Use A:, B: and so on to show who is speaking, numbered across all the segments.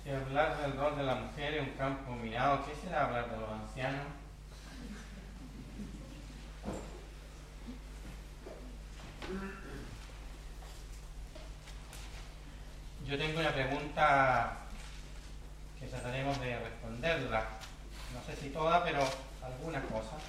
A: Si hablar del rol de la mujer en un campo minado, ¿qué será hablar de los ancianos? Yo tengo una pregunta que trataremos de responderla. No sé si toda, pero algunas cosas.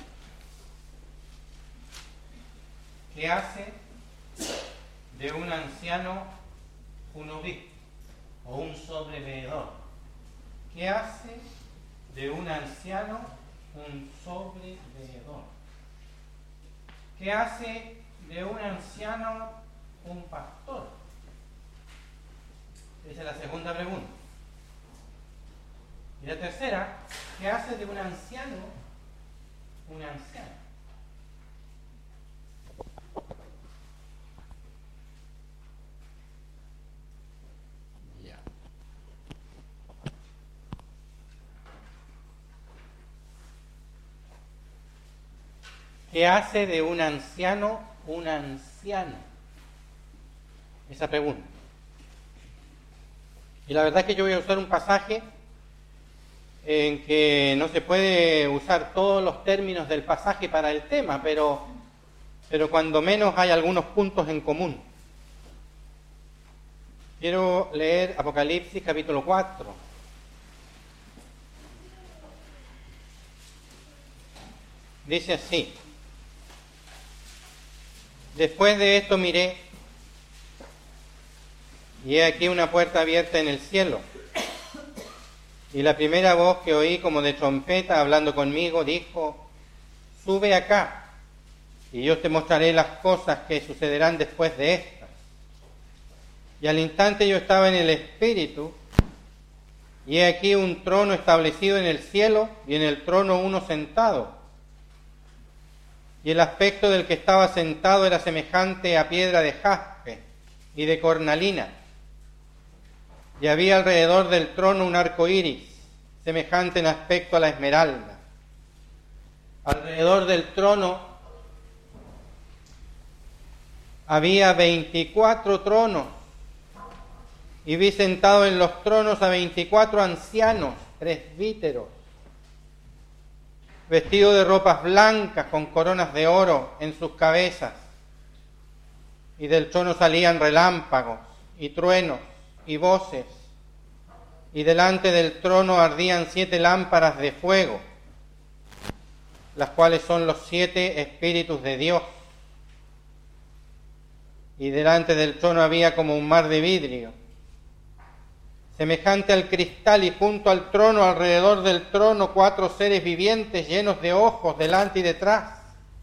A: ¿Qué hace de un anciano un obispo o un sobreveedor? ¿Qué hace de un anciano un sobreveedor? ¿Qué hace de un anciano un pastor? Esa es la segunda pregunta. Y la tercera, ¿qué hace de un anciano un anciano?
B: Ya.
A: ¿Qué hace de un anciano un anciano? Esa pregunta. Y la verdad es que yo voy a usar un pasaje en que no se puede usar todos los términos del pasaje para el tema, pero cuando menos hay algunos puntos en común. Quiero leer Apocalipsis capítulo 4. Dice así: después de esto miré, y he aquí una puerta abierta en el cielo. Y la primera voz que oí como de trompeta hablando conmigo dijo: sube acá, y yo te mostraré las cosas que sucederán después de estas. Y al instante yo estaba en el Espíritu, y he aquí un trono establecido en el cielo, y en el trono uno sentado. Y el aspecto del que estaba sentado era semejante a piedra de jaspe y de cornalina. Y había alrededor del trono un arco iris, semejante en aspecto a la esmeralda. Alrededor del trono había 24 tronos, y vi sentados en los tronos a 24 ancianos, presbíteros, vestidos de ropas blancas con coronas de oro en sus cabezas. Y del trono salían relámpagos y truenos y voces, y delante del trono ardían 7 lámparas de fuego, las cuales son los 7 espíritus de Dios. Y delante del trono había como un mar de vidrio, semejante al cristal, y junto al trono, alrededor del trono, 4 seres vivientes llenos de ojos delante y detrás.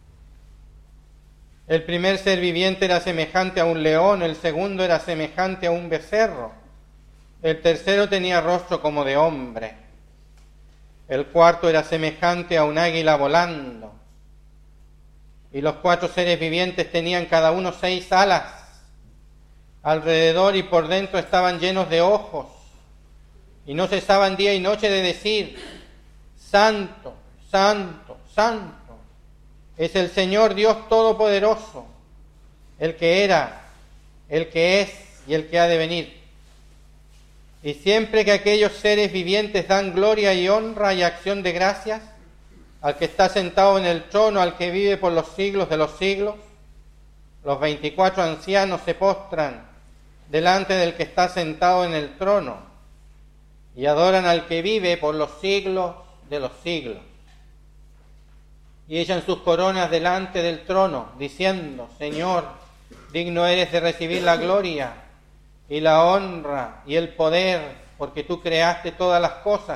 A: El primer ser viviente era semejante a un león, el segundo era semejante a un becerro, el tercero tenía rostro como de hombre, el cuarto era semejante a un águila volando, y los 4 seres vivientes tenían cada uno 6 alas. Alrededor y por dentro estaban llenos de ojos, y no cesaban día y noche de decir: Santo, Santo, Santo es el Señor Dios Todopoderoso, el que era, el que es y el que ha de venir. Y siempre que aquellos seres vivientes dan gloria y honra y acción de gracias al que está sentado en el trono, al que vive por los siglos de los siglos, los 24 ancianos se postran delante del que está sentado en el trono y adoran al que vive por los siglos de los siglos. Y echan sus coronas delante del trono, diciendo: Señor, digno eres de recibir la gloria y la honra y el poder, porque tú creaste todas las cosas,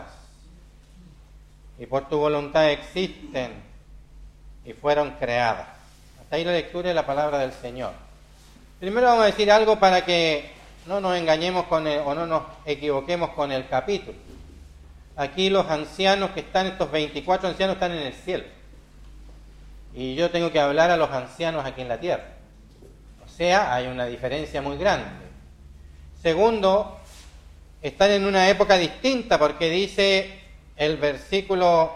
A: y por tu voluntad existen y fueron creadas. Hasta ahí la lectura de la palabra del Señor. Primero vamos a decir algo para que no nos engañemos o no nos equivoquemos con el capítulo. Aquí los ancianos que están, estos 24 ancianos, están en el cielo. Y yo tengo que hablar a los ancianos aquí en la tierra. O sea, hay una diferencia muy grande. Segundo, están en una época distinta, porque dice el versículo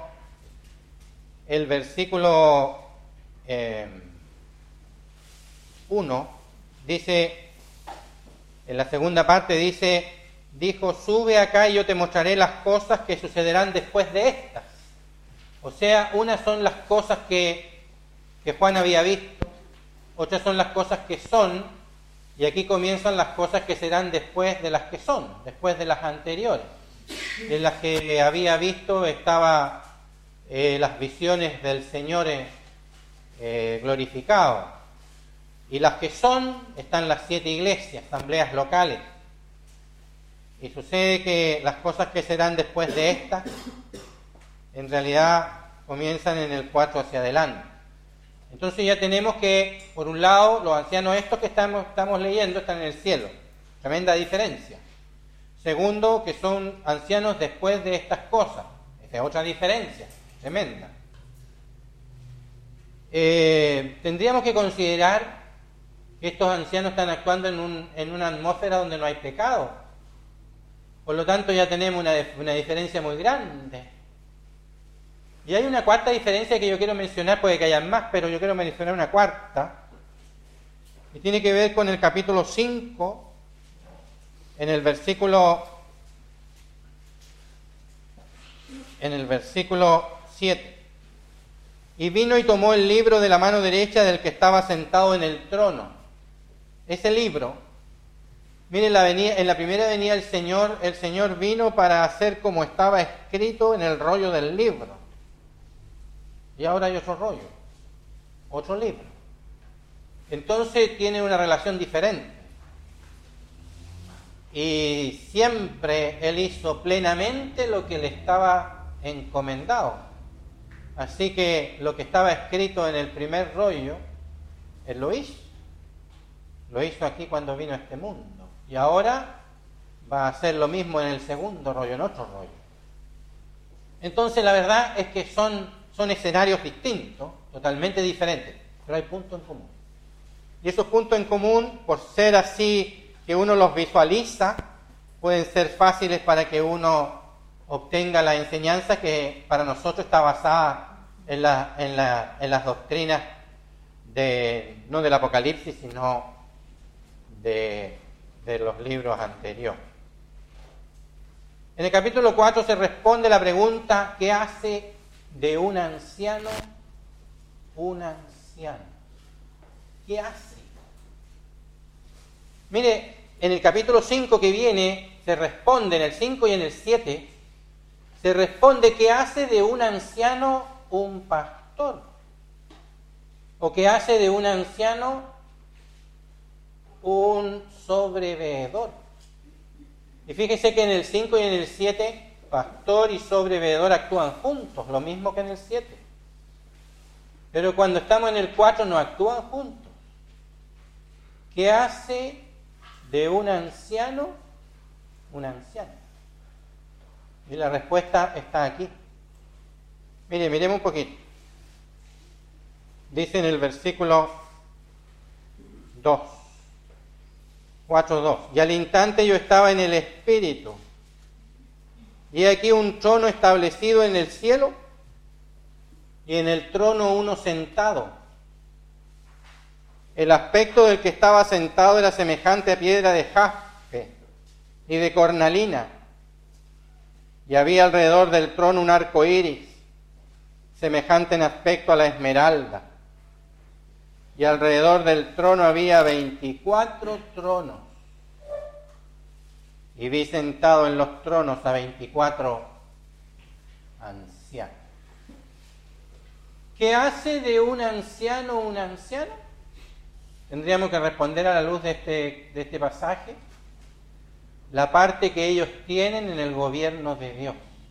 A: 1, dice, en la segunda parte dice: dijo, sube acá y yo te mostraré las cosas que sucederán después de estas. O sea, unas son las cosas que Juan había visto, otras son las cosas que son, y aquí comienzan las cosas que serán después de las que son, después de las anteriores. En las que había visto estaba las visiones del Señor glorificado. Y las que son, están las 7 iglesias, asambleas locales. Y sucede que las cosas que serán después de estas, en realidad comienzan en el 4 hacia adelante. Entonces ya tenemos que, por un lado, los ancianos estos que estamos leyendo están en el cielo. Tremenda diferencia. Segundo, que son ancianos después de estas cosas. Esa es otra diferencia, tremenda. Tendríamos que considerar que estos ancianos están actuando en una atmósfera donde no hay pecado. Por lo tanto, ya tenemos una diferencia muy grande. Y hay una cuarta diferencia que yo quiero mencionar, puede que haya más, pero yo quiero mencionar una cuarta, y tiene que ver con el capítulo 5, en el versículo 7. Y vino y tomó el libro de la mano derecha del que estaba sentado en el trono. Ese libro, miren, en la primera venida el Señor vino para hacer como estaba escrito en el rollo del libro. Y ahora hay otro rollo, otro libro. Entonces tiene una relación diferente. Y siempre Él hizo plenamente lo que le estaba encomendado. Así que lo que estaba escrito en el primer rollo, Él lo hizo. Lo hizo aquí cuando vino a este mundo. Y ahora va a hacer lo mismo en el segundo rollo, en otro rollo. Entonces la verdad es que son escenarios distintos, totalmente diferentes, pero hay puntos en común. Y esos puntos en común, por ser así que uno los visualiza, pueden ser fáciles para que uno obtenga la enseñanza que para nosotros está basada en las doctrinas no del Apocalipsis, sino de los libros anteriores. En el capítulo 4 se responde la pregunta: ¿qué hace de un anciano un anciano? ¿Qué hace? Mire, en el capítulo 5 que viene se responde, en el 5 y en el 7 se responde: ¿qué hace de un anciano un pastor? ¿O qué hace de un anciano un sobreveedor? Y fíjese que en el 5 y en el 7 pastor y sobreveedor actúan juntos, lo mismo que en el 7. Pero cuando estamos en el 4 no actúan juntos. ¿Qué hace de un anciano un anciano? Y la respuesta está aquí. Miremos un poquito. Dice en el versículo 2, 4:2: y al instante yo estaba en el Espíritu, y aquí un trono establecido en el cielo, y en el trono uno sentado. El aspecto del que estaba sentado era semejante a piedra de jaspe y de cornalina, y había alrededor del trono un arco iris, semejante en aspecto a la esmeralda. Y alrededor del trono había 24 tronos. Y vi sentado en los tronos a 24 ancianos. ¿Qué hace de un anciano un anciano? Tendríamos que responder a la luz de este pasaje: la parte que ellos tienen en el gobierno de Dios.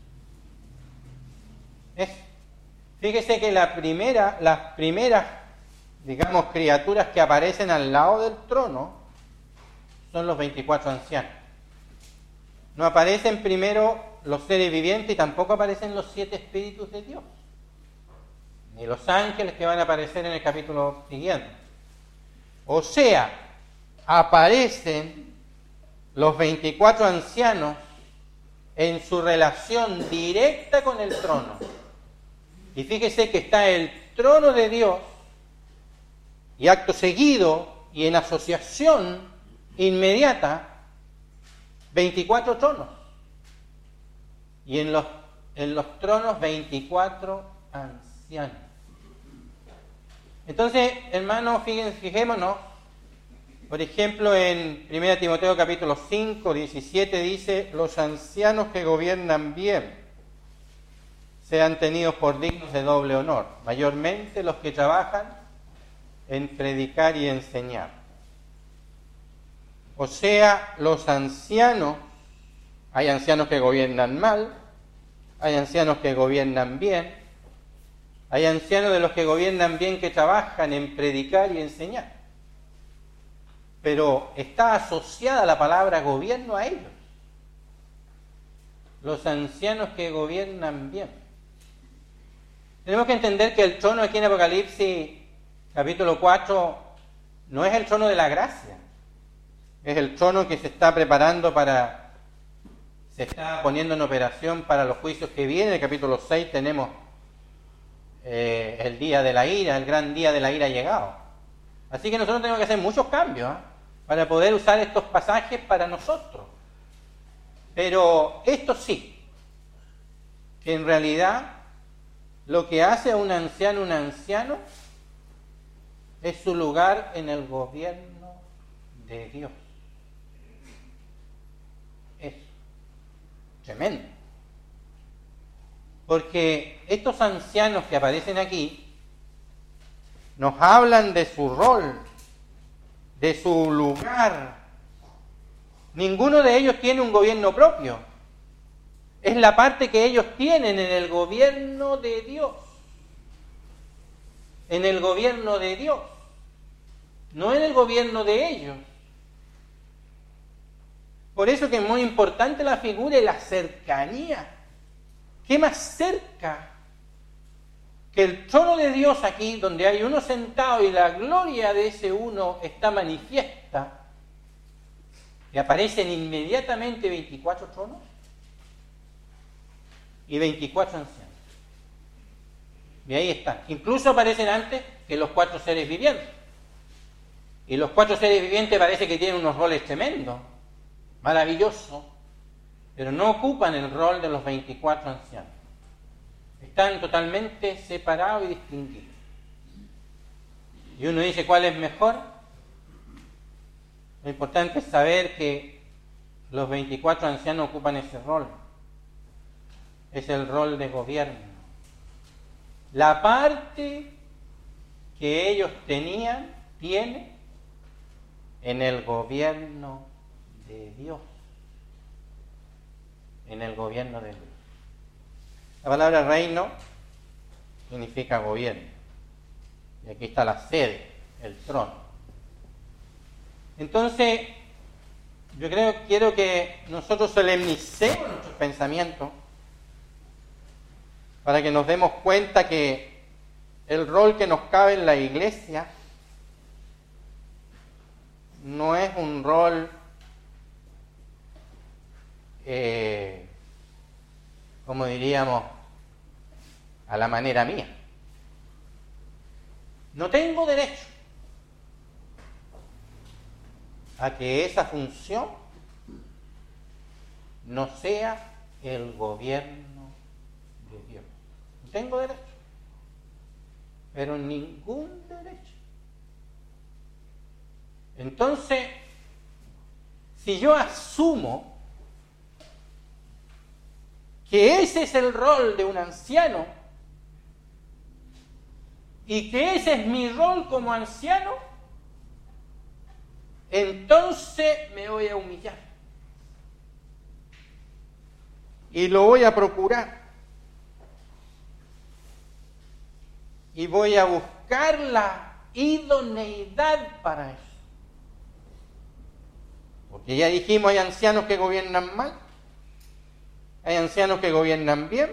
A: Fíjese que las primeras, digamos, criaturas que aparecen al lado del trono son los 24 ancianos. No aparecen primero los seres vivientes y tampoco aparecen los 7 espíritus de Dios, ni los ángeles que van a aparecer en el capítulo siguiente. O sea, aparecen los 24 ancianos en su relación directa con el trono. Y fíjese que está el trono de Dios, y acto seguido y en asociación inmediata 24 tronos. Y en los tronos 24 ancianos. Entonces, hermanos, fijémonos, por ejemplo, en 1 Timoteo capítulo 5, 17 dice: los ancianos que gobiernan bien sean tenidos por dignos de doble honor, mayormente los que trabajan en predicar y enseñar. O sea, los ancianos, hay ancianos que gobiernan mal, hay ancianos que gobiernan bien, hay ancianos de los que gobiernan bien que trabajan en predicar y enseñar. Pero está asociada la palabra gobierno a ellos. Los ancianos que gobiernan bien. Tenemos que entender que el trono aquí en Apocalipsis capítulo 4 no es el trono de la gracia. Es el trono que se está preparando se está poniendo en operación para los juicios que vienen. En el capítulo 6 tenemos el día de la ira, el gran día de la ira llegado. Así que nosotros tenemos que hacer muchos cambios para poder usar estos pasajes para nosotros. Pero esto sí, que en realidad lo que hace a un anciano es su lugar en el gobierno de Dios. Es tremendo. Porque estos ancianos que aparecen aquí nos hablan de su rol, de su lugar. Ninguno de ellos tiene un gobierno propio. Es la parte que ellos tienen en el gobierno de Dios. En el gobierno de Dios. No en el gobierno de ellos. Por eso que es muy importante la figura y la cercanía. ¿Qué más cerca que el trono de Dios aquí, donde hay uno sentado y la gloria de ese uno está manifiesta, y aparecen inmediatamente 24 tronos y 24 ancianos? Y ahí están. Incluso aparecen antes que los 4 seres vivientes. Y los 4 seres vivientes parece que tienen unos roles tremendos, maravillosos, pero no ocupan el rol de los 24 ancianos. Están totalmente separados y distinguidos. Y uno dice, ¿cuál es mejor? Lo importante es saber que los 24 ancianos ocupan ese rol. Es el rol de gobierno. La parte que ellos tienen en el gobierno de Dios. En el gobierno de Dios. La palabra reino significa gobierno. Y aquí está la sede, el trono. Entonces, quiero que nosotros solemnicemos nuestros pensamientos para que nos demos cuenta que el rol que nos cabe en la iglesia no es un rol como diríamos, a la manera mía. No tengo derecho a que esa función no sea el gobierno de Dios. No tengo derecho, pero ningún derecho. Entonces, si yo asumo que ese es el rol de un anciano y que ese es mi rol como anciano, entonces me voy a humillar y lo voy a procurar y voy a buscar la idoneidad para eso. Porque ya dijimos, hay ancianos que gobiernan mal, hay ancianos que gobiernan bien,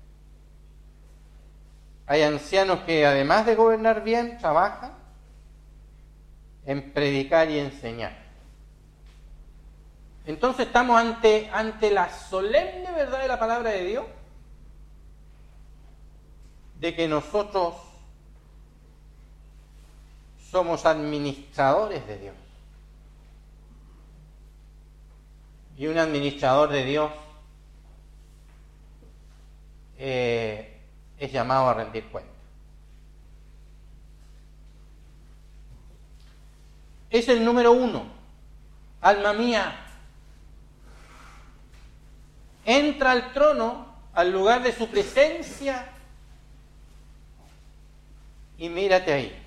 A: hay ancianos que además de gobernar bien, trabajan en predicar y enseñar. Entonces estamos ante la solemne verdad de la palabra de Dios, de que nosotros somos administradores de Dios. y un administrador de Dios es llamado a rendir cuentas. Es el número 1. Alma mía, entra al trono, al lugar de su presencia, y mírate ahí,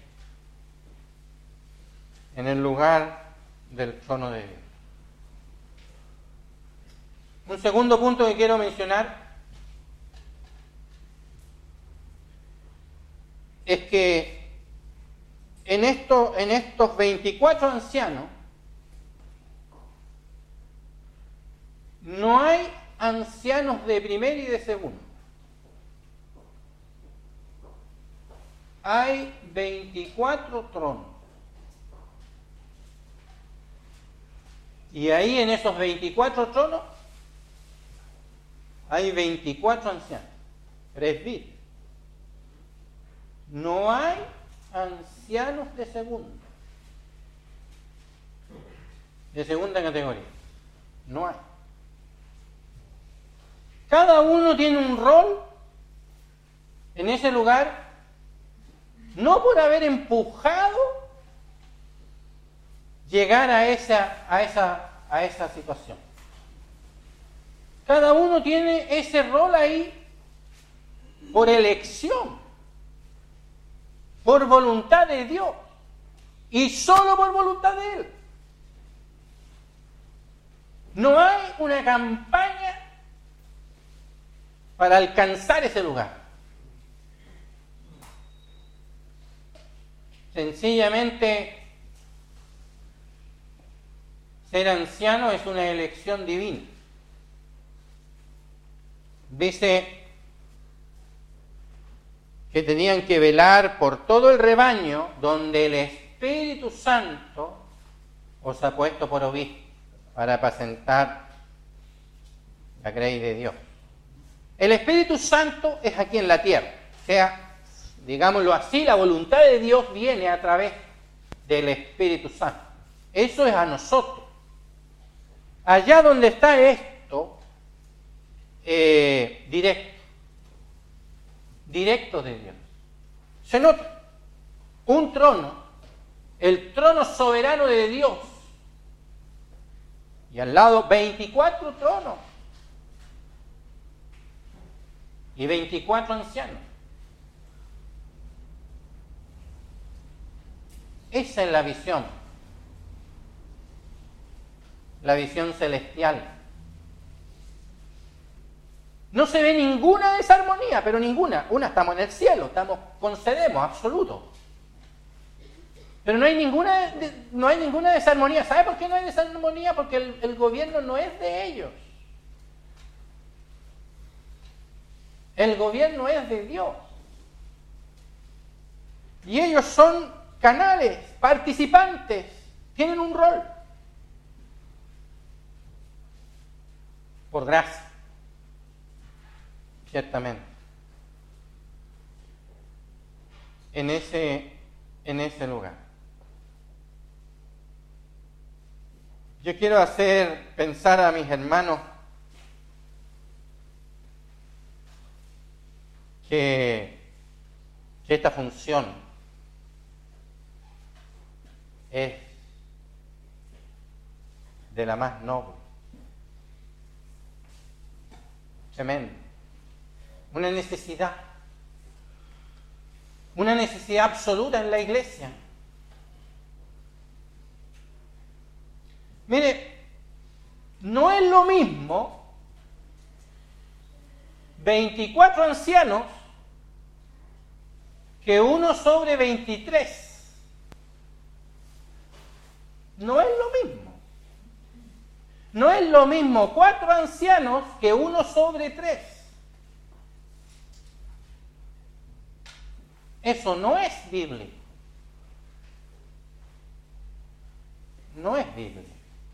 A: en el lugar del trono de Dios. Un segundo punto que quiero mencionar es que en estos 24 ancianos no hay ancianos de primer y de segundo. Hay 24 tronos. Y ahí en esos 24 tronos hay 24 ancianos, presbíteros. No hay ancianos de segunda categoría. No hay. Cada uno tiene un rol en ese lugar, no por haber empujado llegar a esa situación. Cada uno tiene ese rol ahí por elección, por voluntad de Dios y solo por voluntad de Él. No hay una campaña para alcanzar ese lugar. Sencillamente, ser anciano es una elección divina. Dice que tenían que velar por todo el rebaño donde el Espíritu Santo os ha puesto por obispo para apacentar la grey de Dios. El Espíritu Santo es aquí en la tierra, o sea, digámoslo así, la voluntad de Dios viene a través del Espíritu Santo. Eso es a nosotros. Allá donde está esto, directo de Dios. Se nota un trono, el trono soberano de Dios, y al lado 24 tronos y 24 ancianos. Esa es la visión celestial. No se ve ninguna desarmonía, pero ninguna. Estamos en el cielo, concedemos absoluto. Pero no hay ninguna desarmonía. ¿Sabe por qué no hay desarmonía? Porque el gobierno no es de ellos. El gobierno es de Dios. Y ellos son canales, participantes, tienen un rol. Por gracia. Ciertamente. En ese lugar. Yo quiero hacer pensar a mis hermanos que esta función es de la más noble. Tremendo. Una necesidad absoluta en la iglesia. Mire, no es lo mismo 24 ancianos que 1 sobre 23. No es lo mismo. No es lo mismo 4 ancianos que 1 sobre 3. Eso no es bíblico. No es bíblico.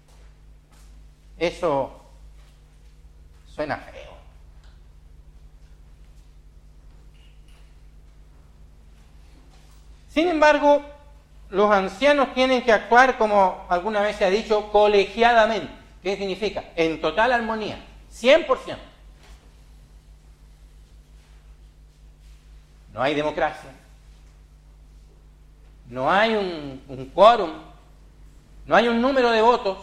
A: Eso suena feo. Sin embargo, los ancianos tienen que actuar, como alguna vez se ha dicho, colegiadamente. ¿Qué significa? En total armonía, 100%. No hay democracia, no hay un quórum, no hay un número de votos.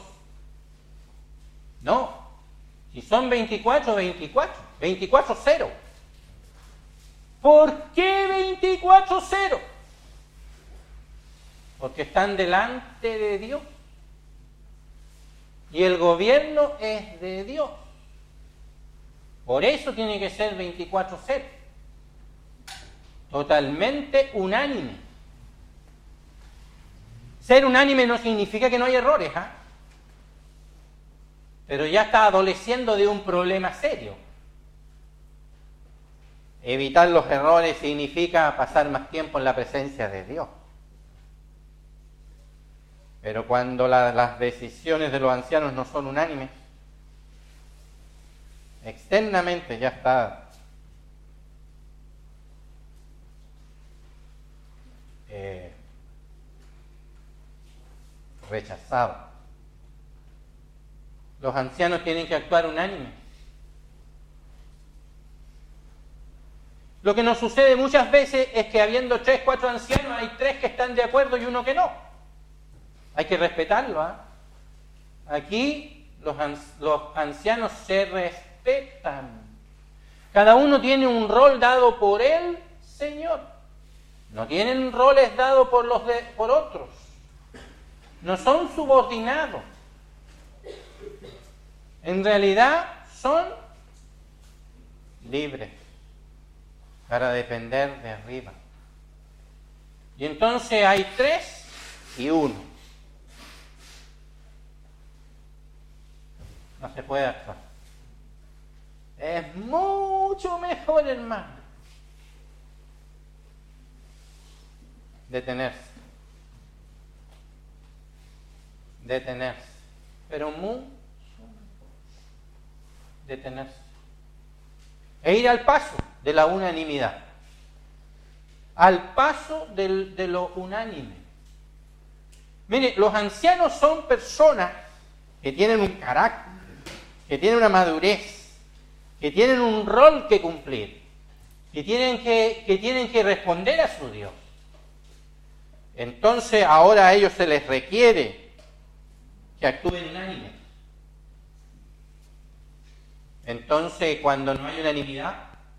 A: No, si son 24, 24-0. ¿Por qué 24-0? Porque están delante de Dios. Y el gobierno es de Dios. Por eso tiene que ser 24-0. Totalmente unánime. Ser unánime no significa que no hay errores, ¿ah? Pero ya está adoleciendo de un problema serio. Evitar los errores significa pasar más tiempo en la presencia de Dios. Pero cuando las decisiones de los ancianos no son unánimes, externamente ya está rechazado. Los ancianos tienen que actuar unánimes. Lo que nos sucede muchas veces es que habiendo 3, 4 ancianos, hay 3 que están de acuerdo y uno que no. Hay que respetarlo, ¿eh? Aquí los ancianos se respetan. Cada uno tiene un rol dado por el Señor. No tienen roles dados por otros. No son subordinados. En realidad son libres para depender de arriba. Y entonces hay 3 y 1. No se puede actuar. Es mucho mejor, hermano, detenerse. Pero mucho detenerse. E ir al paso de la unanimidad. Al paso de lo unánime. Mire, los ancianos son personas que tienen un carácter, que tienen una madurez, que tienen un rol que cumplir, que tienen que responder a su Dios. Entonces ahora a ellos se les requiere que actúen unánimes. Entonces, cuando no hay unanimidad,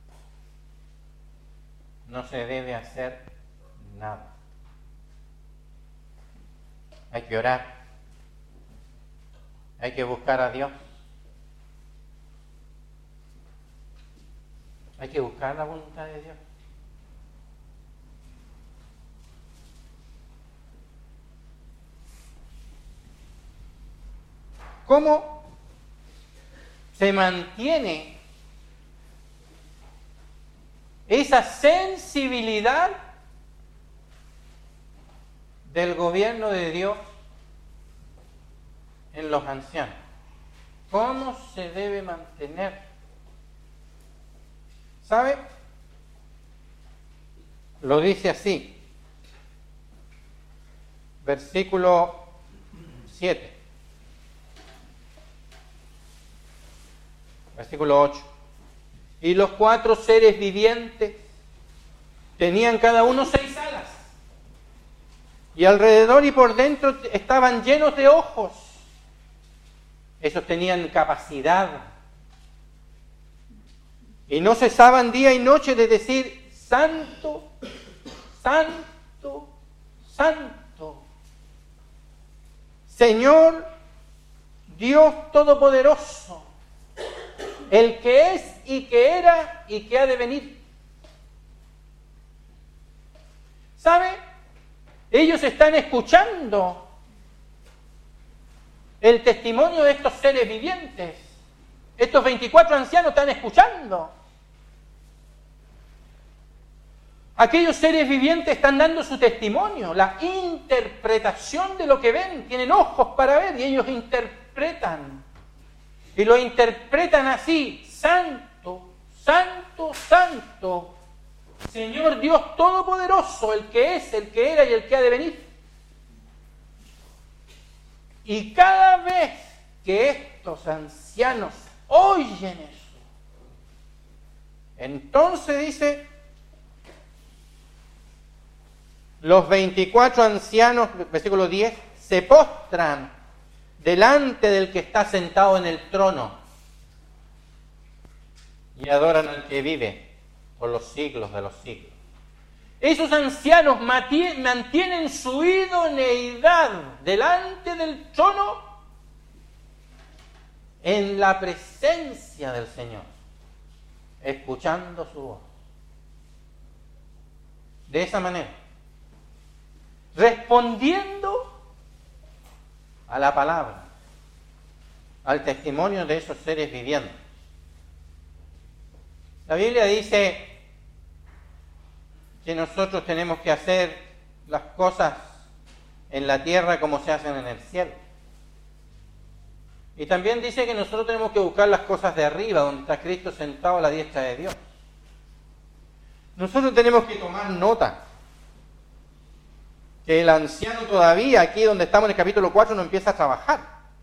A: no se debe hacer nada. Hay que orar. Hay que buscar a Dios. Hay que buscar la voluntad de Dios. ¿Cómo se mantiene esa sensibilidad del gobierno de Dios en los ancianos? ¿Cómo se debe mantener? ¿Sabe? Lo dice así. Versículo 7. Versículo 8. Y los 4 seres vivientes tenían cada uno 6 alas. Y alrededor y por dentro estaban llenos de ojos. Esos tenían capacidad. Y no cesaban día y noche de decir: Santo, Santo, Santo, Señor Dios Todopoderoso, el que es y que era y que ha de venir. ¿Sabe? Ellos están escuchando el testimonio de estos seres vivientes. Estos 24 ancianos están escuchando. Aquellos seres vivientes están dando su testimonio, la interpretación de lo que ven. Tienen ojos para ver y ellos interpretan. Y lo interpretan así: Santo, Santo, Santo, Señor Dios Todopoderoso, el que es, el que era y el que ha de venir. Y cada vez que estos ancianos oyen eso. Entonces dice, los 24 ancianos, versículo 10, se postran delante del que está sentado en el trono y adoran al que vive por los siglos de los siglos. Esos ancianos mantienen su idoneidad delante del trono en la presencia del Señor, escuchando su voz. De esa manera, respondiendo a la palabra, al testimonio de esos seres vivientes. La Biblia dice que nosotros tenemos que hacer las cosas en la tierra como se hacen en el cielo. Y también dice que nosotros tenemos que buscar las cosas de arriba, donde está Cristo sentado a la diestra de Dios. Nosotros tenemos que tomar nota que el anciano todavía, aquí donde estamos en el capítulo 4, no empieza a trabajar.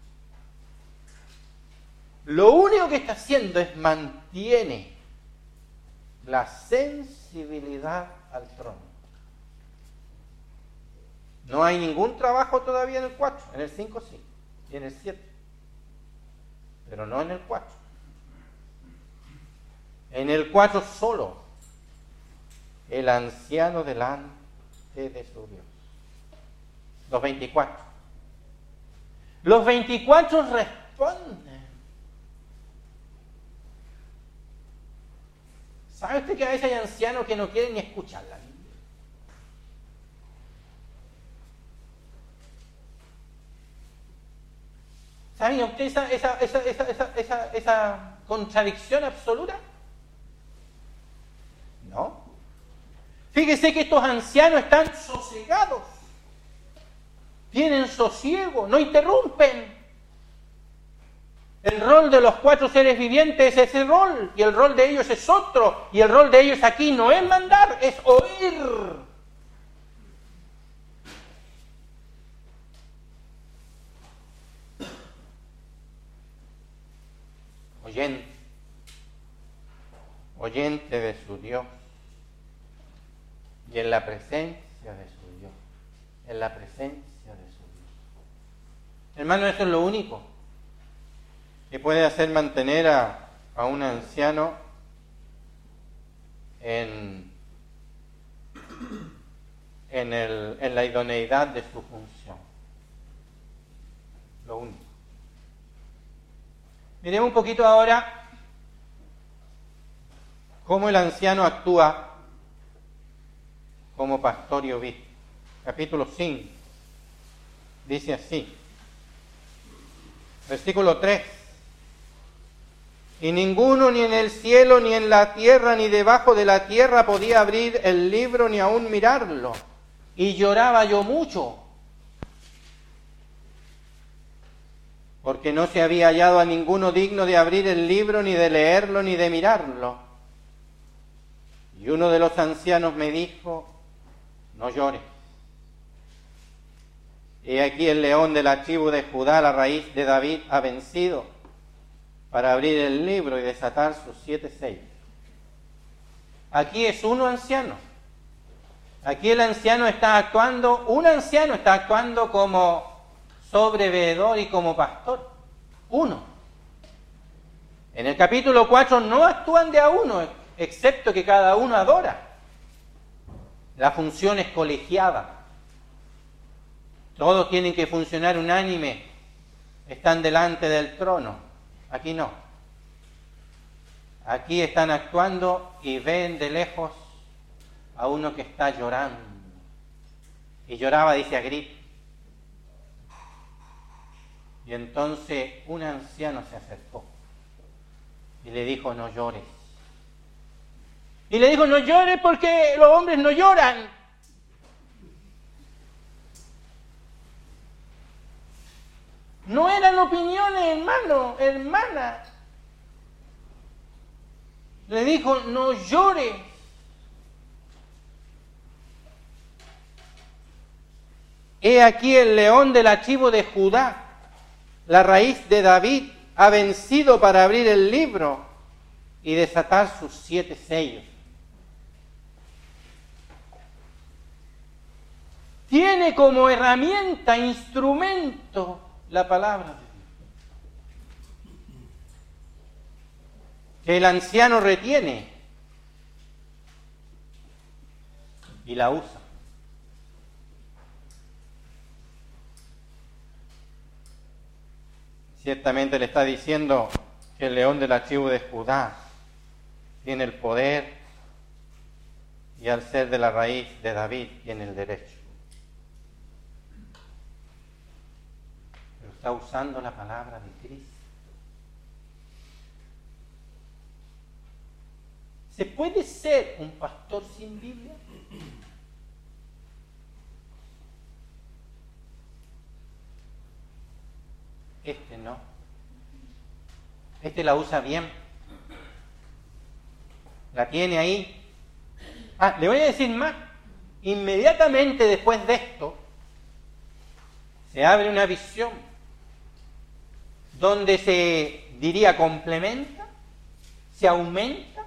A: Lo único que está haciendo es mantiene la sensibilidad al trono. No hay ningún trabajo todavía en el 4, en el 5 sí, y en el 7, pero no en el 4. En el 4 solo el anciano delante de su Dios. Los 24. Los 24 responden. ¿Sabe usted que a veces hay ancianos que no quieren ni escuchar la Biblia? ¿Saben usted esa contradicción absoluta? No. Fíjese que estos ancianos están sosegados. Tienen sosiego, no interrumpen. El rol de los 4 seres vivientes es ese rol, y el rol de ellos es otro, y el rol de ellos aquí no es mandar, es oír. Oyente de su Dios, y en la presencia de su Dios, en la presencia de su Dios. Hermano, eso es lo único que puede hacer mantener a un anciano en la idoneidad de su función. Lo único. Miremos un poquito ahora cómo el anciano actúa como pastor y obispo. Capítulo 5 dice así, versículo 3: y ninguno, ni en el cielo, ni en la tierra, ni debajo de la tierra, podía abrir el libro, ni aún mirarlo. Y lloraba yo mucho, porque no se había hallado a ninguno digno de abrir el libro, ni de leerlo, ni de mirarlo. Y uno de los ancianos me dijo: no llores. He aquí el león de la tribu de Judá, la raíz de David, ha vencido para abrir el libro y desatar sus 7 sellos. Aquí es uno anciano. Aquí el anciano está actuando, un anciano está actuando como sobreveedor y como pastor. Uno. En el capítulo 4 no actúan de a uno, excepto que cada uno adora. La función es colegiada. Todos tienen que funcionar unánime. Están delante del trono. Aquí no. Aquí están actuando y ven de lejos a uno que está llorando. Y lloraba, dice, a grito. Y entonces un anciano se acercó y le dijo: no llores. Y le dijo: no llores porque los hombres no lloran. No eran opiniones, hermano, hermana. Le dijo: no llores. He aquí el león de la tribu de Judá, la raíz de David, ha vencido para abrir el libro y desatar sus 7 sellos. Tiene como herramienta, instrumento, la palabra de Dios, que el anciano retiene y la usa. Ciertamente le está diciendo que el león de la tribu de Judá tiene el poder y al ser de la raíz de David tiene el derecho. Pero está usando la palabra de Cristo. ¿Se puede ser un pastor sin Biblia? Este no. Este la usa bien. La tiene ahí. Le voy a decir más. Inmediatamente después de esto, se abre una visión donde se diría complementa, se aumenta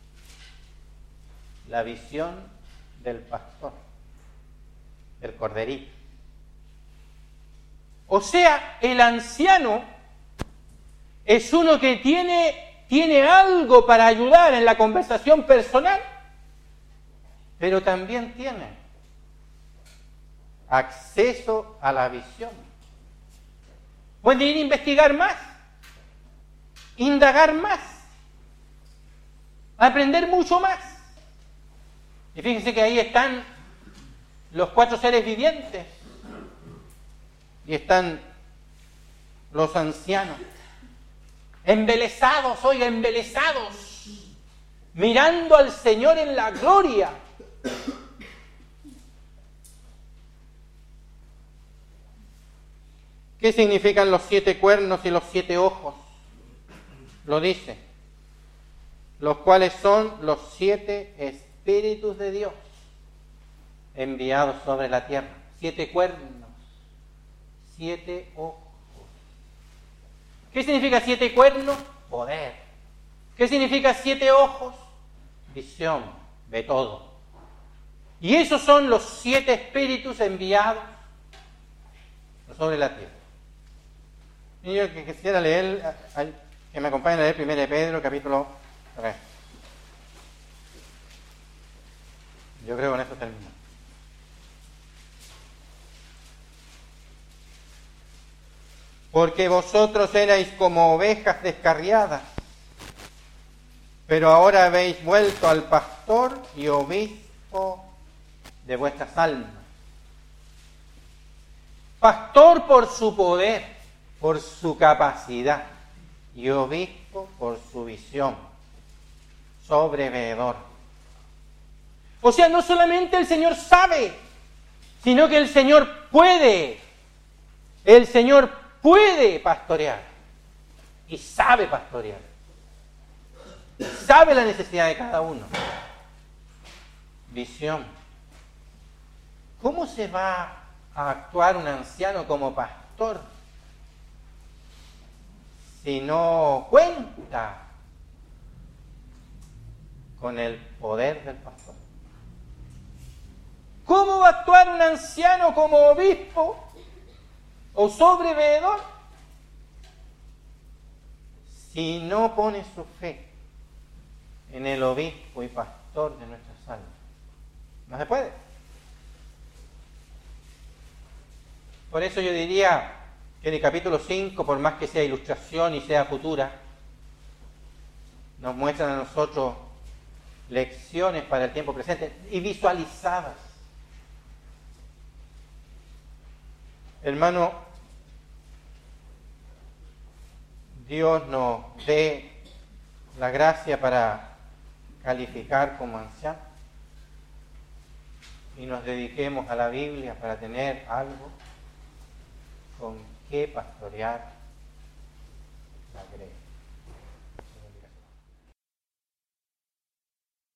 A: la visión del pastor, del corderito. O sea, el anciano es uno que tiene algo para ayudar en la conversación personal, pero también tiene acceso a la visión. Puede ir a investigar más, indagar más, aprender mucho más. Y fíjense que ahí están los 4 seres vivientes y están los ancianos, embelesados, mirando al Señor en la gloria. ¿Qué significan los 7 cuernos y los 7 ojos? Lo dice, los cuales son los 7 espíritus de Dios enviados sobre la tierra. 7 cuernos, 7 ojos. ¿Qué significa 7 cuernos? Poder. ¿Qué significa 7 ojos? Visión, ve todo. Y esos son los 7 espíritus enviados sobre la tierra. Y yo que quisiera leer, que me acompañen a leer 1 Pedro, capítulo 3. Yo creo que con esto termino. Porque vosotros erais como ovejas descarriadas, pero ahora habéis vuelto al pastor y obispo de vuestras almas. Pastor por su poder, por su capacidad, y obispo por su visión, sobreveedor. O sea, no solamente el Señor sabe, sino que el Señor puede. El Señor puede pastorear y sabe pastorear. Sabe la necesidad de cada uno. Visión. ¿Cómo se va a actuar un anciano como pastor si no cuenta con el poder del pastor? ¿Cómo va a actuar un anciano como obispo o sobreveedor si no pone su fe en el obispo y pastor de nuestras almas? No se puede. Por eso yo diría que en el capítulo 5, por más que sea ilustración y sea futura, nos muestran a nosotros lecciones para el tiempo presente y visualizadas. Hermano, Dios nos dé la gracia para calificar como ancianos y nos dediquemos a la Biblia para tener algo con qué pastorear la grey.